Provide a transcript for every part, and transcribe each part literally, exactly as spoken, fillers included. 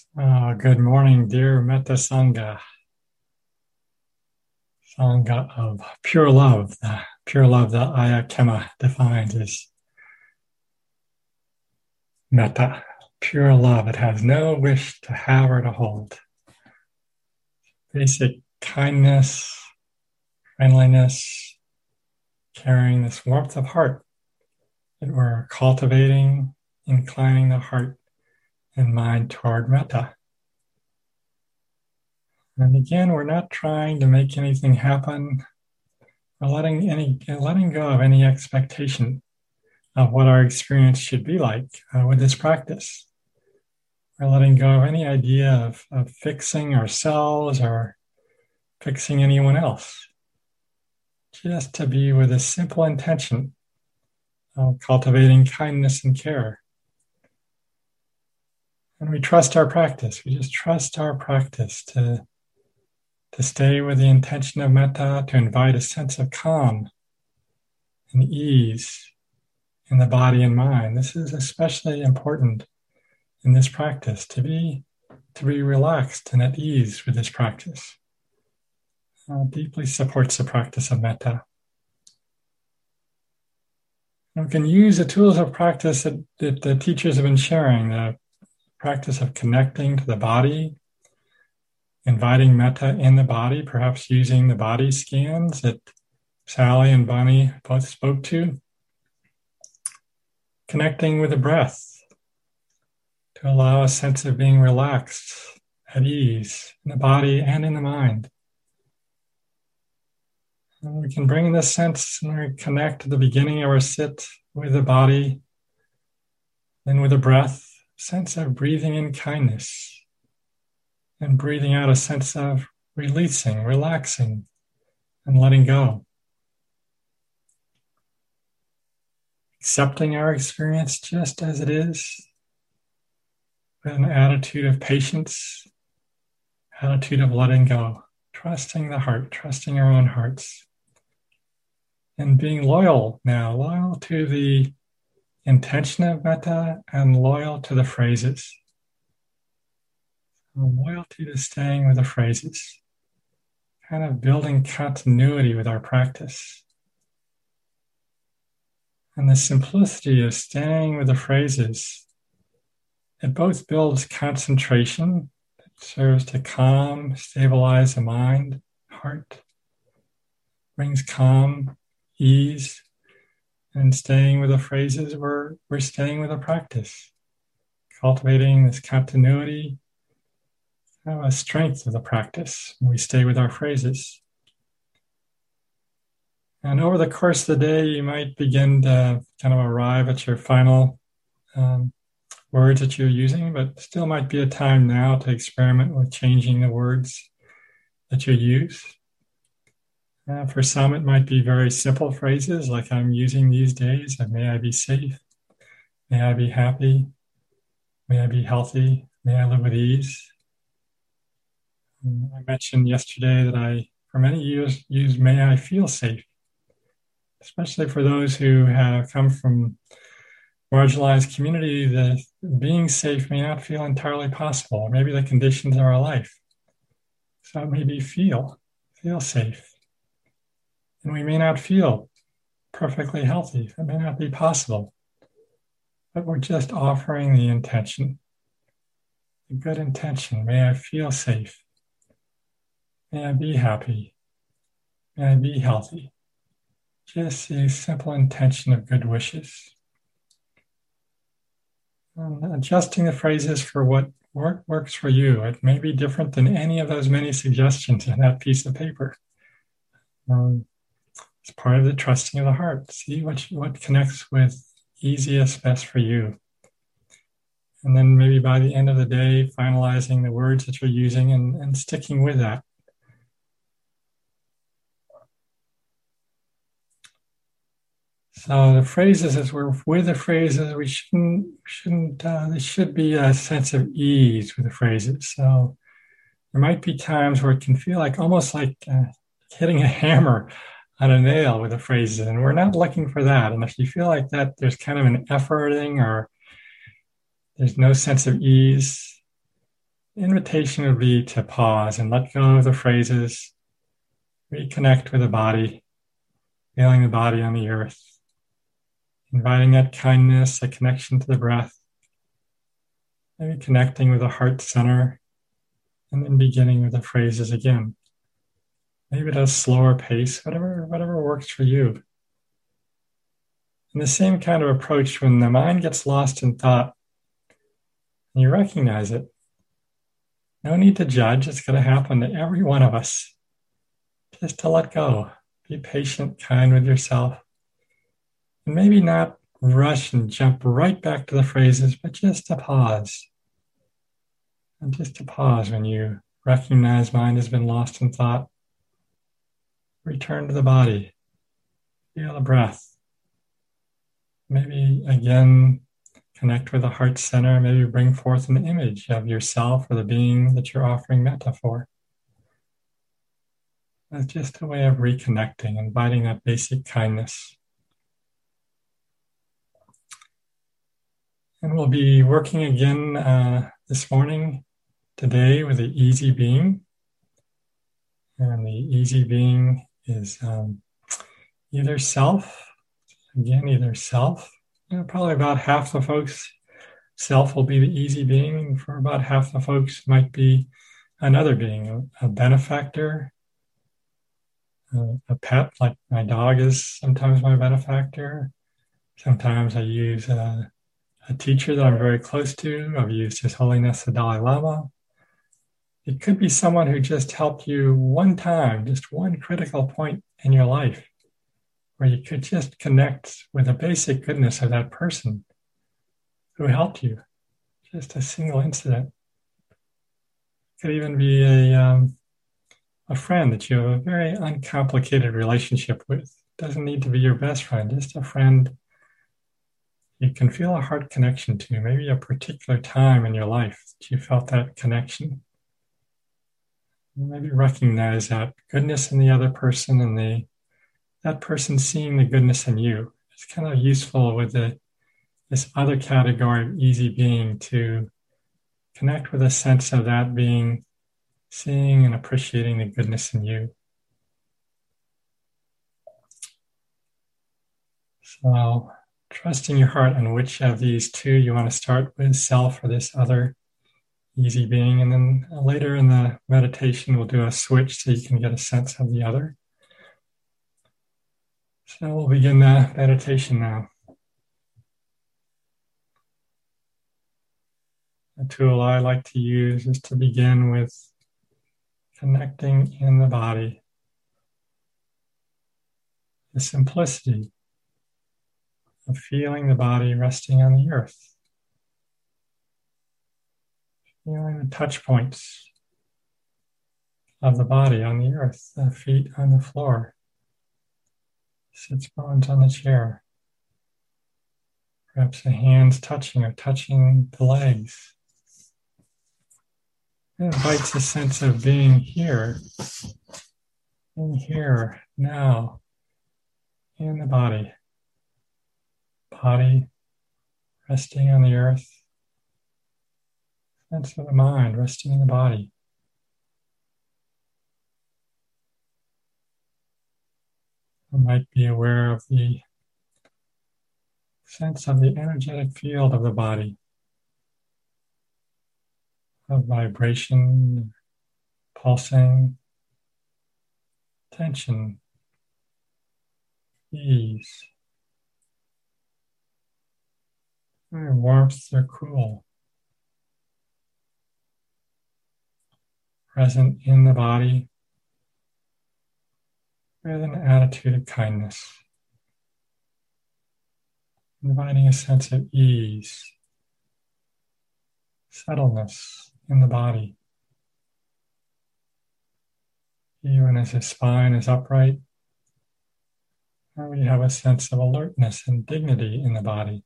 Uh, good morning, dear Metta Sangha, Sangha of pure love, the pure love that Ayya Khema defines as metta, pure love. It has no wish to have or to hold. Basic kindness, friendliness, carrying this warmth of heart that we're cultivating, inclining the heart and mind toward metta. And again, we're not trying to make anything happen. We're letting any letting go of any expectation of what our experience should be like uh, with this practice. We're letting go of any idea of, of fixing ourselves or fixing anyone else. Just to be with a simple intention of cultivating kindness and care. And we trust our practice. We just trust our practice to, to stay with the intention of metta, to invite a sense of calm and ease in the body and mind. This is especially important in this practice, to be to be relaxed and at ease with this practice. Uh, deeply supports the practice of metta. And we can use the tools of practice that, that the teachers have been sharing, the practice of connecting to the body, inviting metta in the body, perhaps using the body scans that Sally and Bonnie both spoke to, connecting with the breath, to allow a sense of being relaxed, at ease in the body and in the mind. And we can bring this sense and we connect to the beginning of our sit with the body, then with the breath, sense of breathing in kindness, and breathing out a sense of releasing, relaxing, and letting go. Accepting our experience just as it is, with an attitude of patience, attitude of letting go, trusting the heart, trusting our own hearts, and being loyal now, loyal to the intention of metta and loyal to the phrases. So loyalty to staying with the phrases, kind of building continuity with our practice. And the simplicity of staying with the phrases, it both builds concentration, it serves to calm, stabilize the mind, heart, brings calm, ease, and staying with the phrases, we're, we're staying with the practice, cultivating this continuity, a strength of the practice when we stay with our phrases. And over the course of the day, you might begin to kind of arrive at your final um, words that you're using, but still might be a time now to experiment with changing the words that you use. Uh, for some, it might be very simple phrases like I'm using these days. May I be safe. May I be happy. May I be healthy. May I live with ease. Um, I mentioned yesterday that I, for many years, used may I feel safe, especially for those who have come from marginalized community. That being safe may not feel entirely possible, or maybe the conditions of our life. So maybe feel, feel safe. And we may not feel perfectly healthy. It may not be possible. But we're just offering the intention, a good intention. May I feel safe. May I be happy. May I be healthy. Just a simple intention of good wishes. And adjusting the phrases for what work, works for you. It may be different than any of those many suggestions in that piece of paper. Um, It's part of the trusting of the heart. See what, what connects with easiest, best for you. And then maybe by the end of the day, finalizing the words that you're using and, and sticking with that. So the phrases, as we're with the phrases, we shouldn't, shouldn't uh, there should be a sense of ease with the phrases. So there might be times where it can feel like almost like uh, hitting a hammer on a nail with the phrases, and we're not looking for that. And if you feel like that, there's kind of an efforting or there's no sense of ease, The invitation would be to pause and let go of the phrases, reconnect with the body, feeling the body on the earth, inviting that kindness, a connection to the breath, maybe connecting with the heart center, and then beginning with the phrases again. Maybe at a slower pace, whatever, whatever works for you. And the same kind of approach when the mind gets lost in thought, and you recognize it. No need to judge. It's going to happen to every one of us. Just to let go. Be patient, kind with yourself. And maybe not rush and jump right back to the phrases, but just to pause. And just to pause when you recognize mind has been lost in thought. Return to the body. Feel the breath. Maybe again, connect with the heart center. Maybe bring forth an image of yourself or the being that you're offering metta for. It's just a way of reconnecting, inviting that basic kindness. And we'll be working again uh, this morning, today, with the easy being. And the easy being is um, either self, again, either self. You know, probably about half the folks, self will be the easy being, and for about half the folks might be another being, a benefactor, uh, a pet, like my dog is sometimes my benefactor. Sometimes I use a, a teacher that I'm very close to. I've used His Holiness the Dalai Lama. It could be someone who just helped you one time, just one critical point in your life, where you could just connect with the basic goodness of that person who helped you. Just a single incident. It could even be a um, a friend that you have a very uncomplicated relationship with. It doesn't need to be your best friend, just a friend you can feel a heart connection to, maybe a particular time in your life that you felt that connection. Maybe recognize that goodness in the other person and the that person seeing the goodness in you. It's kind of useful with the, this other category of easy being to connect with a sense of that being seeing and appreciating the goodness in you. So trusting your heart on which of these two you want to start with, self or this other easy being. And then later in the meditation, we'll do a switch so you can get a sense of the other. So we'll begin the meditation now. The tool I like to use is to begin with connecting in the body. The simplicity of feeling the body resting on the earth. Feeling the touch points of the body on the earth, the feet on the floor, sits bones on the chair. Perhaps the hands touching or touching the legs. It invites a sense of being here, being here, now, in the body. Body resting on the earth. Sense of the mind resting in the body. I might be aware of the sense of the energetic field of the body, of vibration, pulsing, tension, ease, or warmth or cool, present in the body with an attitude of kindness, inviting a sense of ease, subtleness in the body. Even as the spine is upright, we have a sense of alertness and dignity in the body.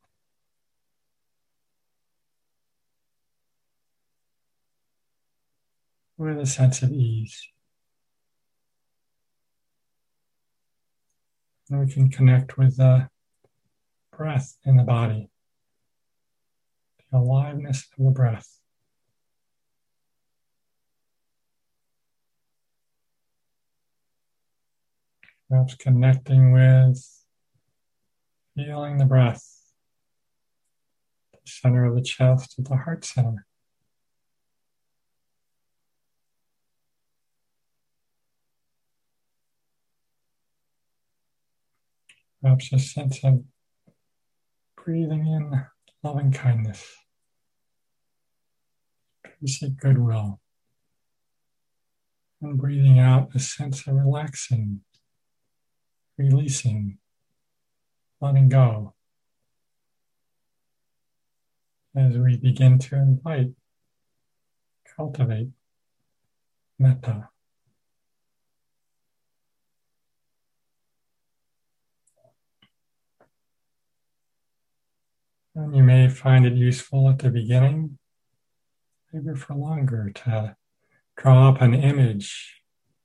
With a sense of ease. And we can connect with the breath in the body, the aliveness of the breath. Perhaps connecting with, feeling the breath, the center of the chest at the heart center. Perhaps a sense of breathing in loving kindness, peace and goodwill, and breathing out a sense of relaxing, releasing, letting go, as we begin to invite, cultivate metta. And you may find it useful at the beginning, maybe for longer, to draw up an image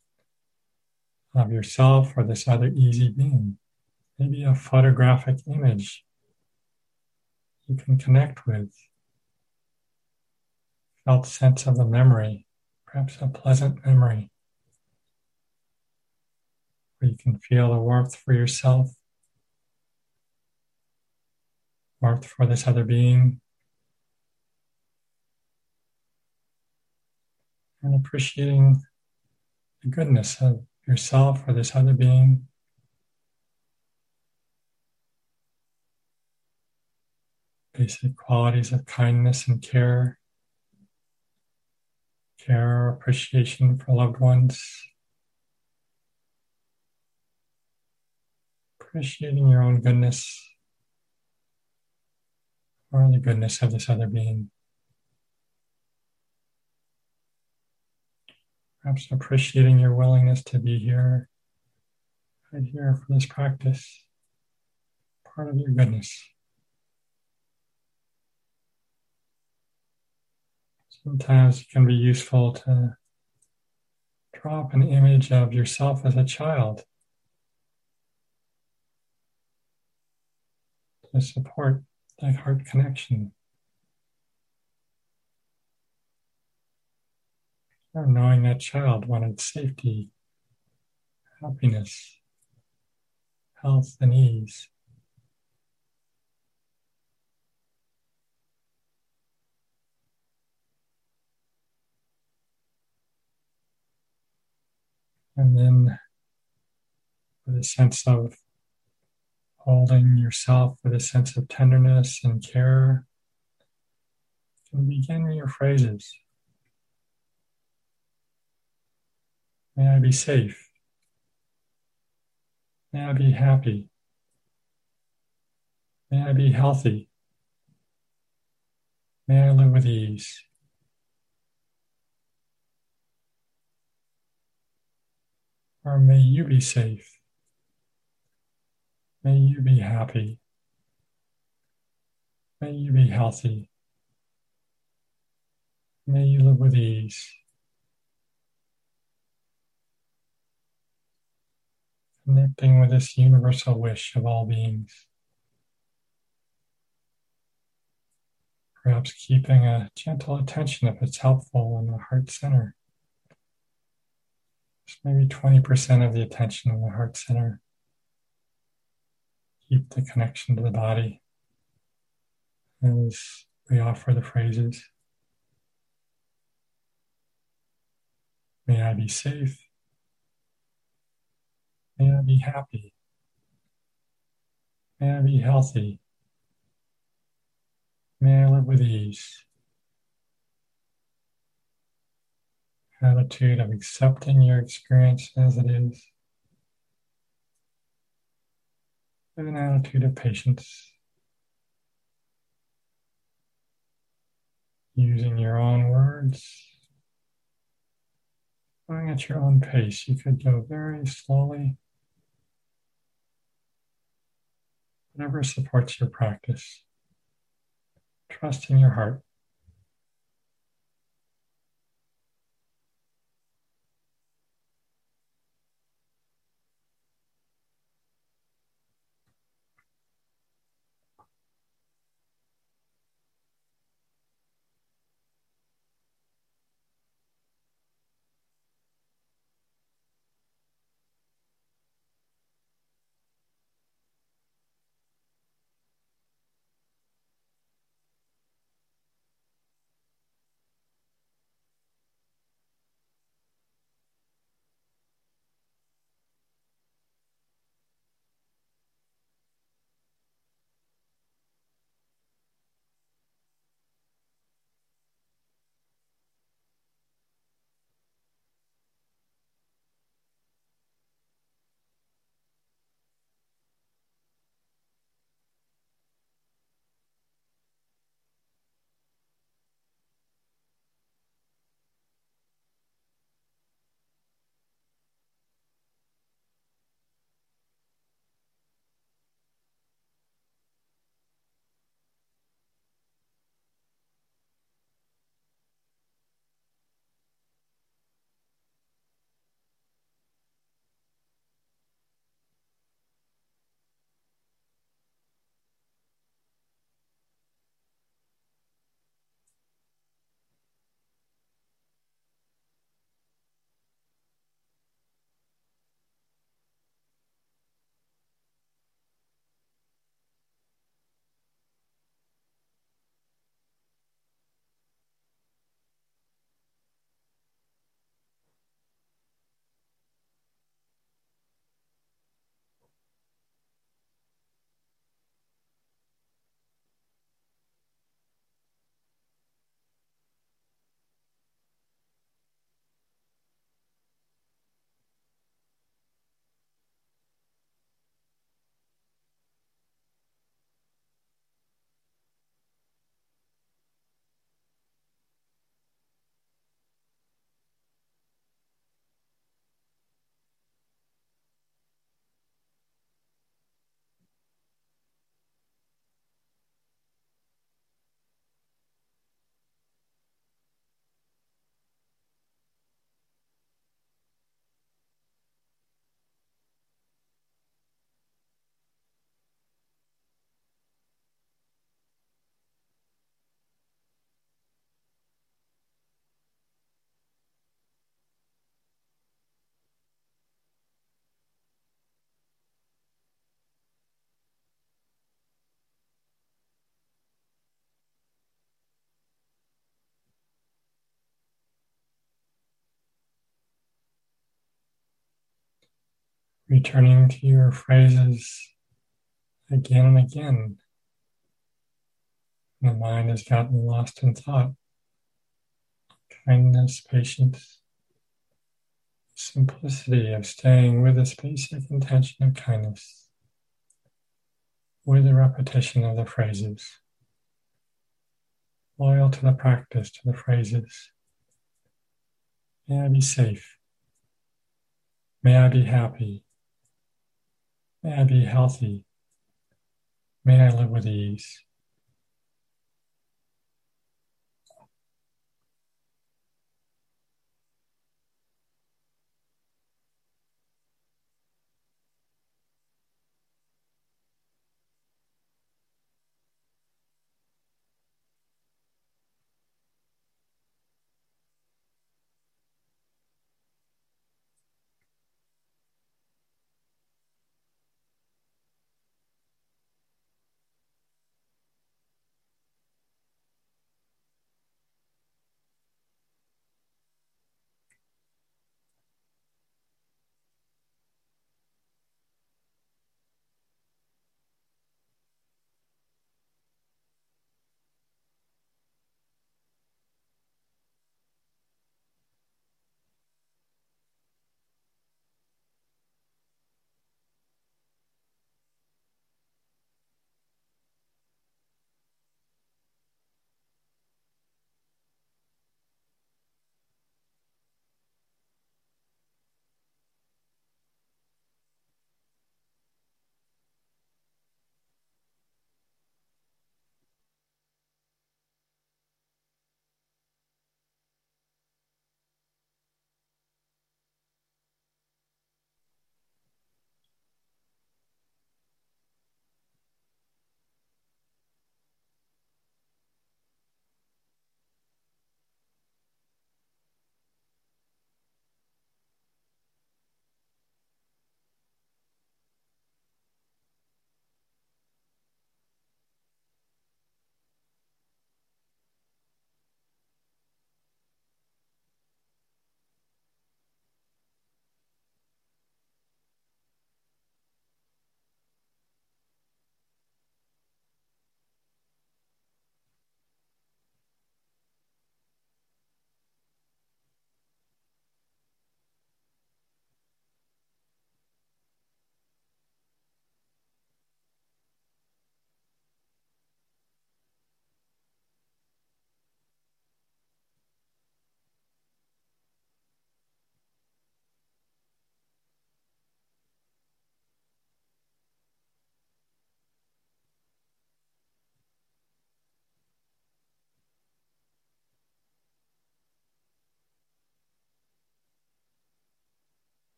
of yourself or this other easy being, maybe a photographic image you can connect with, felt sense of the memory, perhaps a pleasant memory, where you can feel the warmth for yourself, warmth for this other being, and appreciating the goodness of yourself or this other being. Basic qualities of kindness and care, care, appreciation for loved ones, appreciating your own goodness or the goodness of this other being. Perhaps appreciating your willingness to be here, right here for this practice, part of your goodness. Sometimes it can be useful to draw up an image of yourself as a child to support that heart connection. Or knowing that child wanted safety, happiness, health, and ease. And then with a sense of holding yourself with a sense of tenderness and care, you can begin your phrases. May I be safe. May I be happy. May I be healthy. May I live with ease. Or may you be safe. May you be happy. May you be healthy. May you live with ease. Connecting with this universal wish of all beings. Perhaps keeping a gentle attention if it's helpful in the heart center. Just maybe twenty percent of the attention in the heart center. Keep the connection to the body as we offer the phrases. May I be safe. May I be happy. May I be healthy. May I live with ease. Attitude of accepting your experience as it is. With an attitude of patience. Using your own words. Going at your own pace. You could go very slowly. Whatever supports your practice. Trust in your heart. returning to your phrases again and again. The mind has gotten lost in thought. Kindness, patience, simplicity of staying with this basic intention of kindness, with the repetition of the phrases, loyal to the practice, to the phrases. May I be safe. May I be happy. May I be healthy. May I live with ease.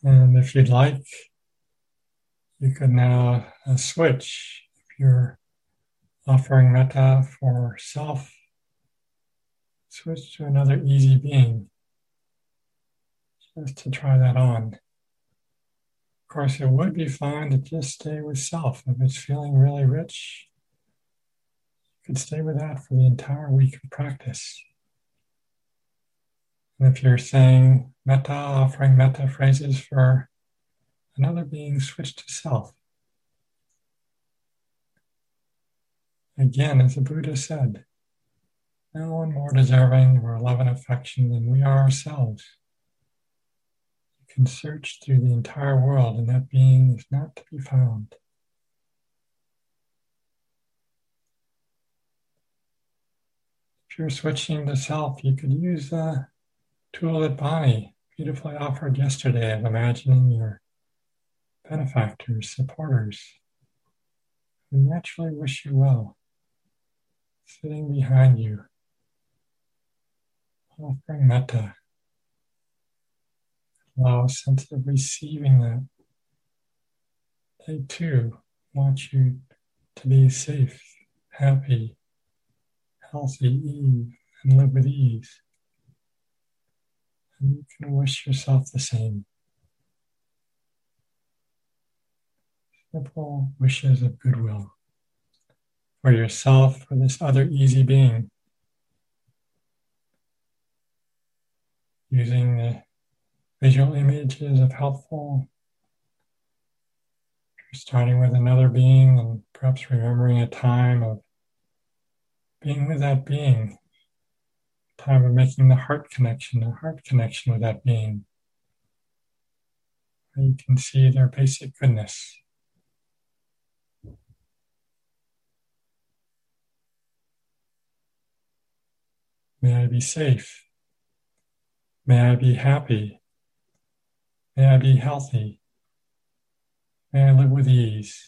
And if you'd like, you could now uh, switch. If you're offering metta for self, switch to another easy being, just to try that on. Of course, it would be fine to just stay with self. If it's feeling really rich, you could stay with that for the entire week of practice. And if you're saying metta, offering metta phrases for another being, switch to self. Again, as the Buddha said, no one more deserving of our love and affection than we are ourselves. You can search through the entire world, and that being is not to be found. If you're switching to self, you could use the tool that Bonnie beautifully offered yesterday of imagining your benefactors, supporters, who naturally wish you well, sitting behind you, offering metta. Allow a sense of receiving that. They too want you to be safe, happy, healthy, and live with ease. And you can wish yourself the same. Simple wishes of goodwill for yourself, for this other easy being. Using the visual images of helpful, starting with another being and perhaps remembering a time of being with that being, time of making the heart connection, the heart connection with that being. Where you can see their basic goodness. May I be safe. May I be happy. May I be healthy. May I live with ease.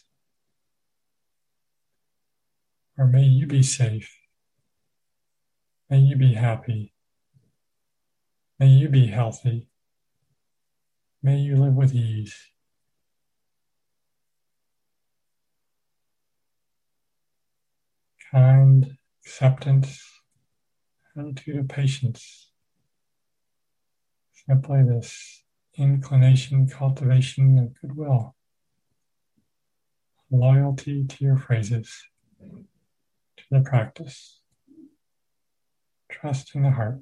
Or may you be safe. May you be happy. May you be healthy. May you live with ease. Kind acceptance, attitude of patience. Simply this inclination, cultivation of goodwill. Loyalty to your phrases, to the practice. Trust in the heart.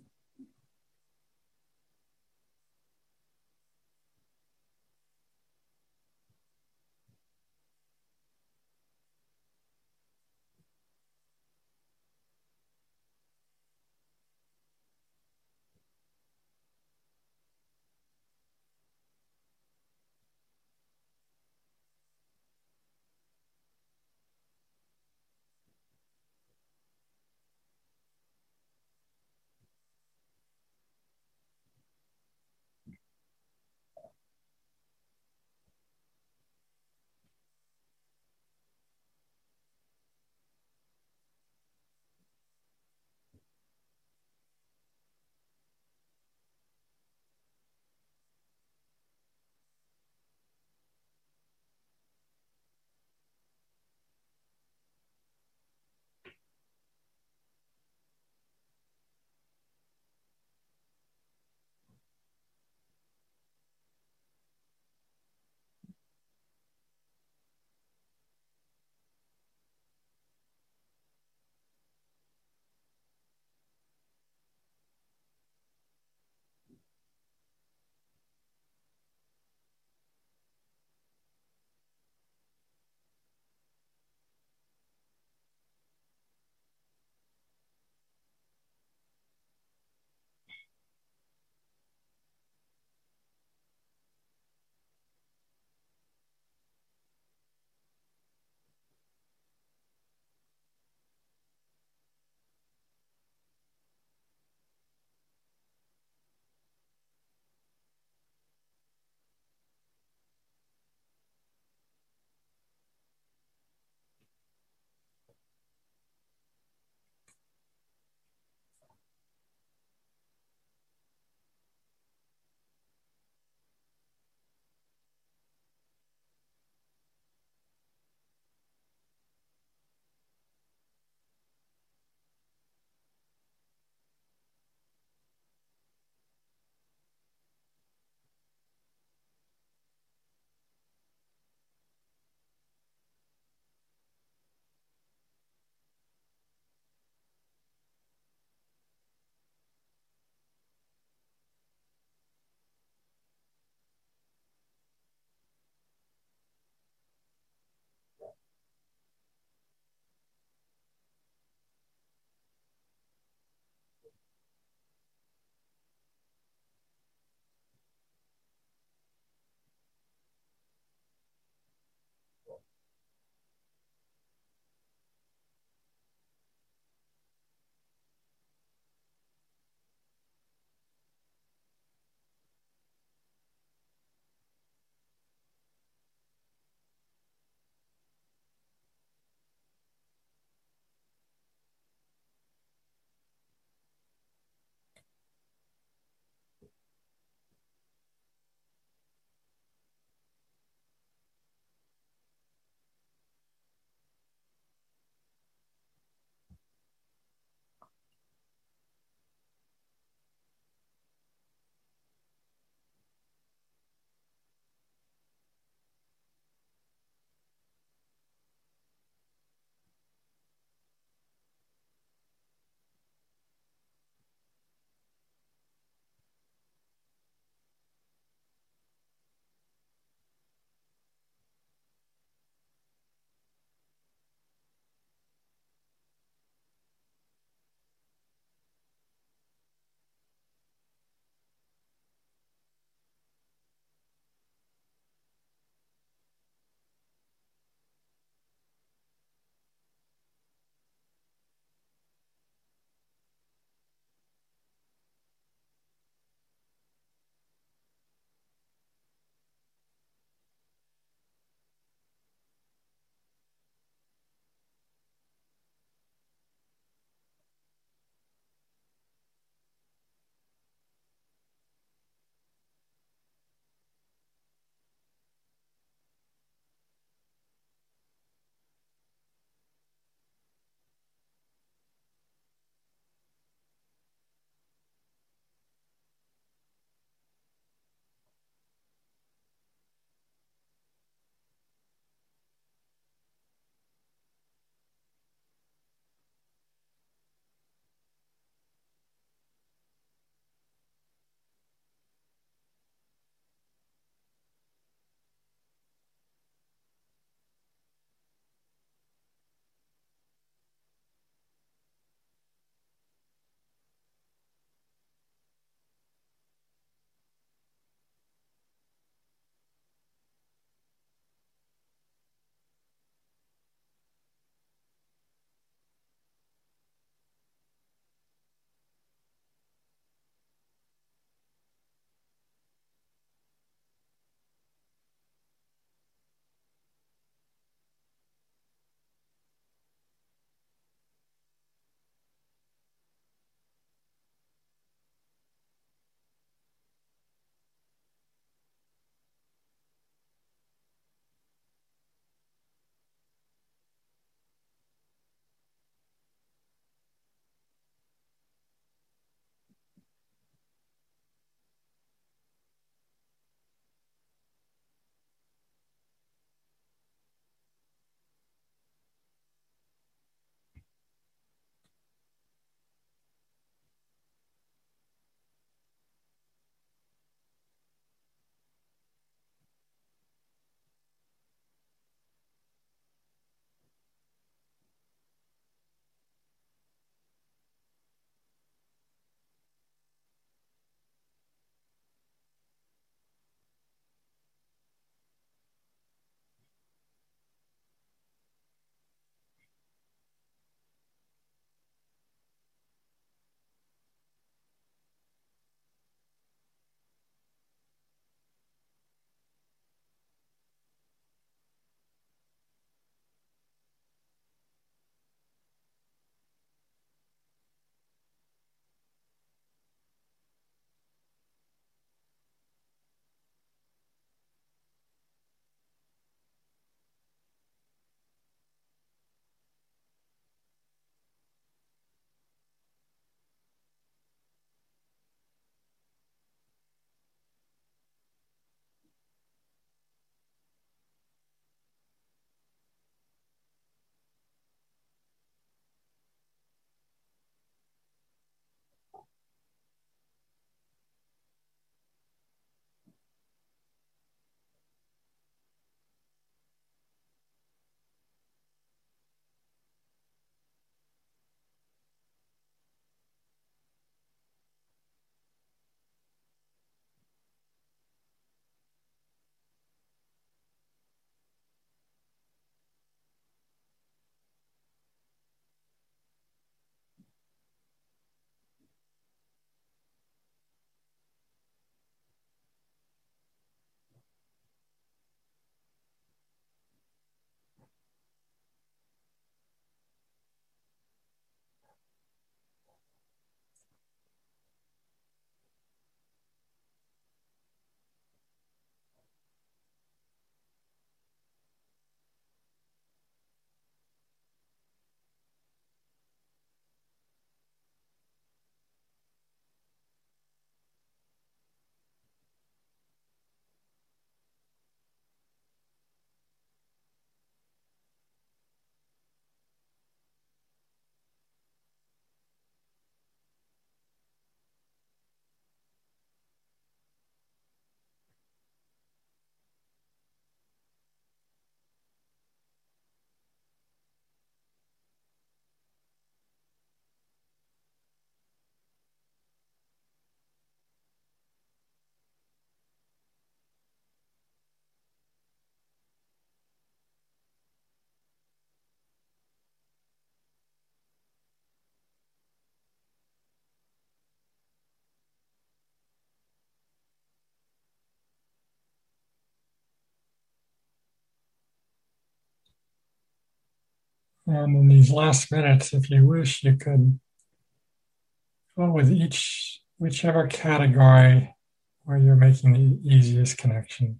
And in these last minutes, if you wish, you could go with each, whichever category where you're making the easiest connection.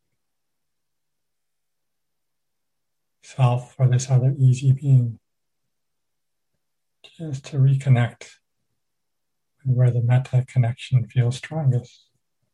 Self or this other easy being. Just to reconnect with where the metta connection feels strongest.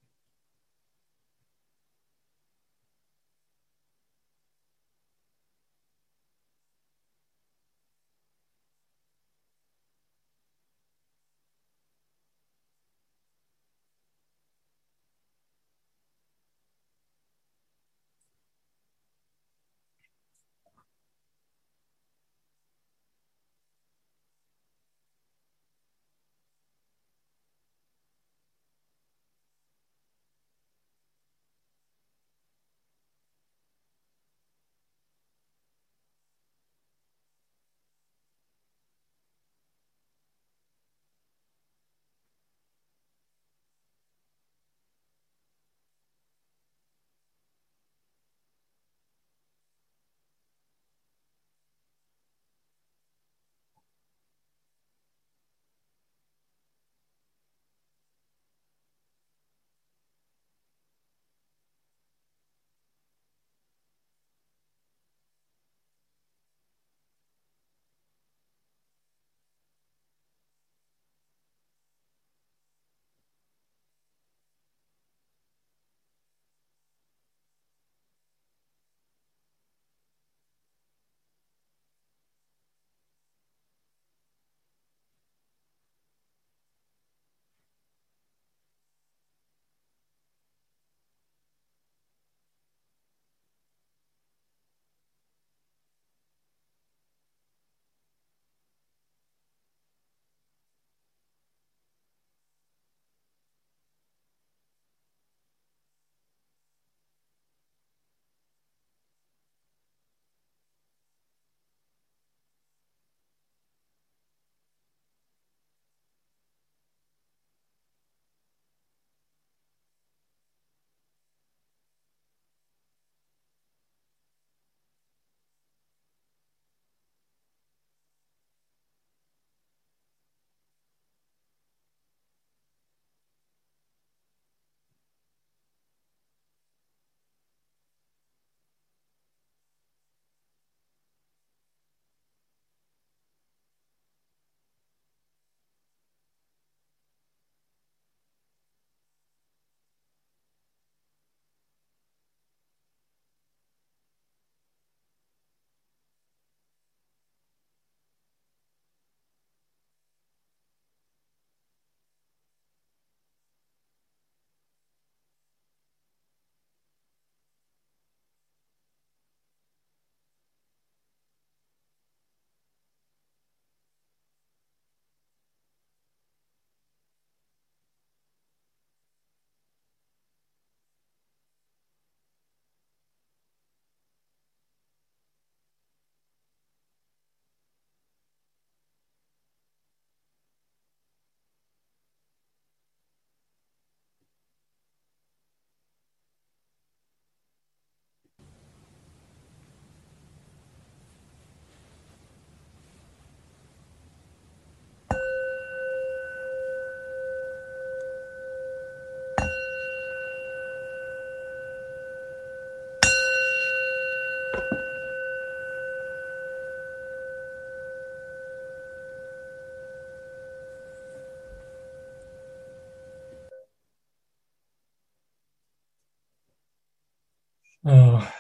Oh,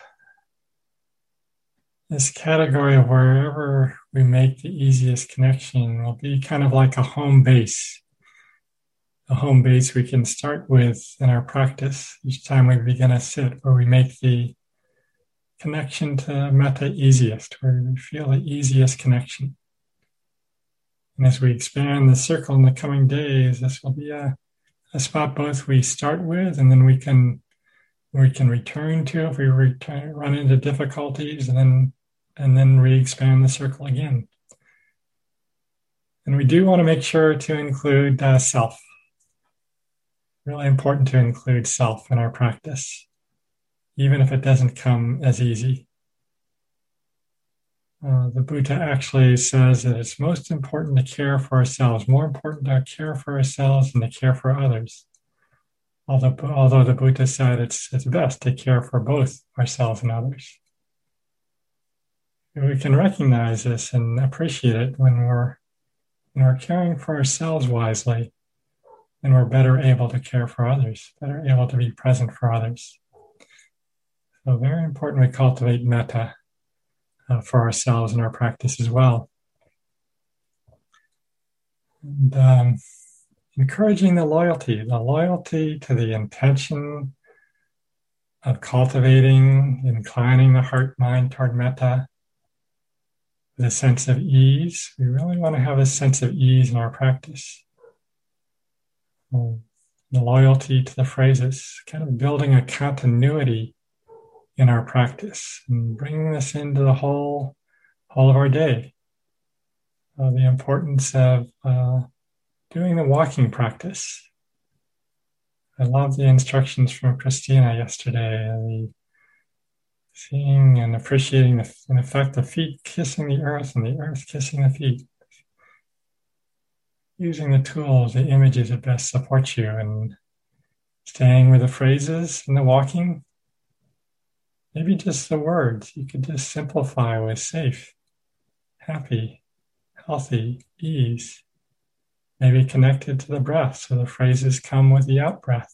this category of wherever we make the easiest connection will be kind of like a home base, a home base we can start with in our practice each time we begin a sit, where we make the connection to metta easiest, where we feel the easiest connection. And as we expand the circle in the coming days, this will be a, a spot both we start with and then we can we can return to if we return, run into difficulties, and then and then re-expand the circle again. And we do want to make sure to include uh, self. Really important to include self in our practice, even if it doesn't come as easy. Uh, the Buddha actually says that it's most important to care for ourselves, more important to care for ourselves than to care for others. Although, although the Buddha said it's, it's best to care for both ourselves and others. We can recognize this and appreciate it when we're, when we're caring for ourselves wisely, and we're better able to care for others, better able to be present for others. So very important we cultivate metta uh, for ourselves in our practice as well. And um, encouraging the loyalty, the loyalty to the intention of cultivating, inclining the heart mind toward metta with a sense of ease. We really want to have a sense of ease in our practice. Um, the loyalty to the phrases, kind of building a continuity in our practice and bringing this into the whole, whole of our day. Uh, the importance of uh, doing the walking practice. I love the instructions from Christina yesterday, uh, the seeing and appreciating the, in effect, the feet kissing the earth and the earth kissing the feet. Using the tools, the images that best support you, and staying with the phrases and the walking. Maybe just the words. You could just simplify with safe, happy, healthy, ease. Maybe connected to the breath, so the phrases come with the out breath.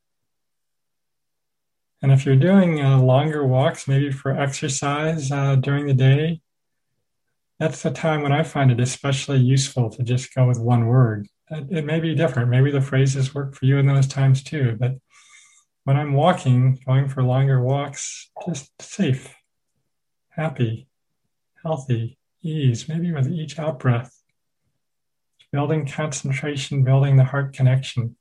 And if you're doing uh, longer walks, maybe for exercise uh, during the day, that's the time when I find it especially useful to just go with one word. It, it may be different. Maybe the phrases work for you in those times too. But when I'm walking, going for longer walks, just safe, happy, healthy, ease, maybe with each out breath. Building concentration, building the heart connection.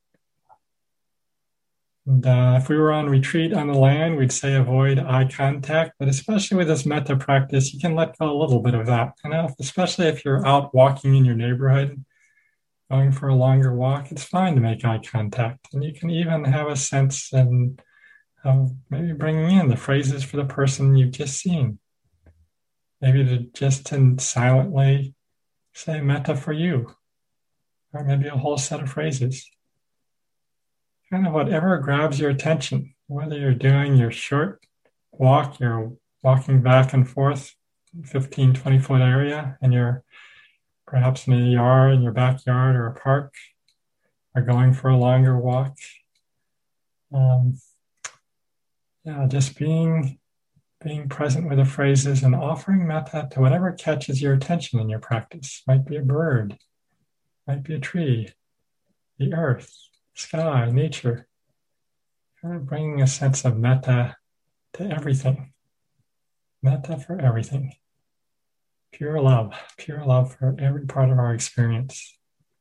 And uh, if we were on retreat on the land, we'd say avoid eye contact, but especially with this metta practice, you can let go a little bit of that. You know, especially if you're out walking in your neighborhood, going for a longer walk, it's fine to make eye contact. And you can even have a sense and of maybe bringing in the phrases for the person you've just seen. Maybe to just to silently say metta for you, or maybe a whole set of phrases. Kind of whatever grabs your attention, whether you're doing your short walk, you're walking back and forth, fifteen, twenty foot area, and you're perhaps in a yard, in your backyard or a park, or going for a longer walk. Um, yeah, just being, being present with the phrases and offering metta to whatever catches your attention in your practice. Might be a bird, might be a tree, the earth, sky, nature. Kind of bringing a sense of metta to everything. Metta for everything. Pure love, pure love for every part of our experience.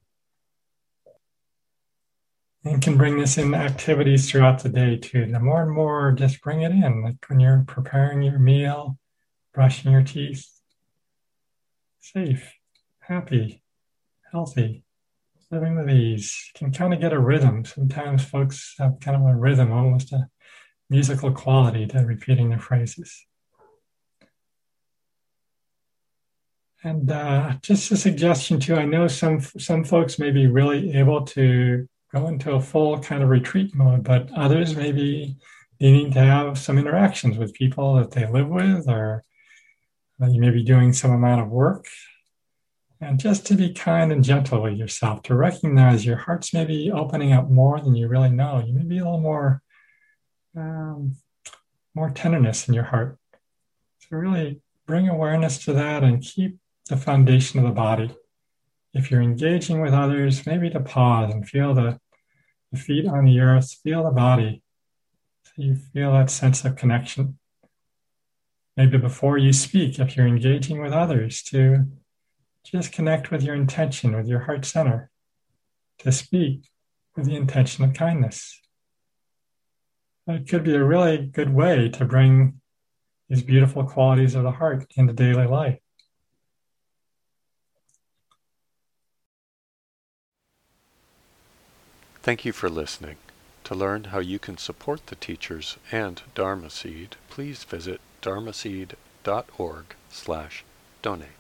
And can bring this in activities throughout the day too. The more and more, just bring it in. Like when you're preparing your meal, brushing your teeth. Safe, happy, healthy, living with ease. You can kind of get a rhythm. Sometimes folks have kind of a rhythm, almost a musical quality to repeating their phrases. And uh, just a suggestion too, I know some some folks may be really able to go into a full kind of retreat mode, but others may be needing to have some interactions with people that they live with, or uh, you may be doing some amount of work. And just to be kind and gentle with yourself, to recognize your heart's maybe opening up more than you really know. You may be a little more, um, more tenderness in your heart. So really bring awareness to that and keep the foundation of the body. If you're engaging with others, maybe to pause and feel the, the feet on the earth, feel the body, so you feel that sense of connection. Maybe before you speak, if you're engaging with others, to just connect with your intention, with your heart center, to speak with the intention of kindness. It could be a really good way to bring these beautiful qualities of the heart into daily life. Thank you for listening. To learn how you can support the teachers and Dharma Seed, please visit dharmaseed dot org slash donate.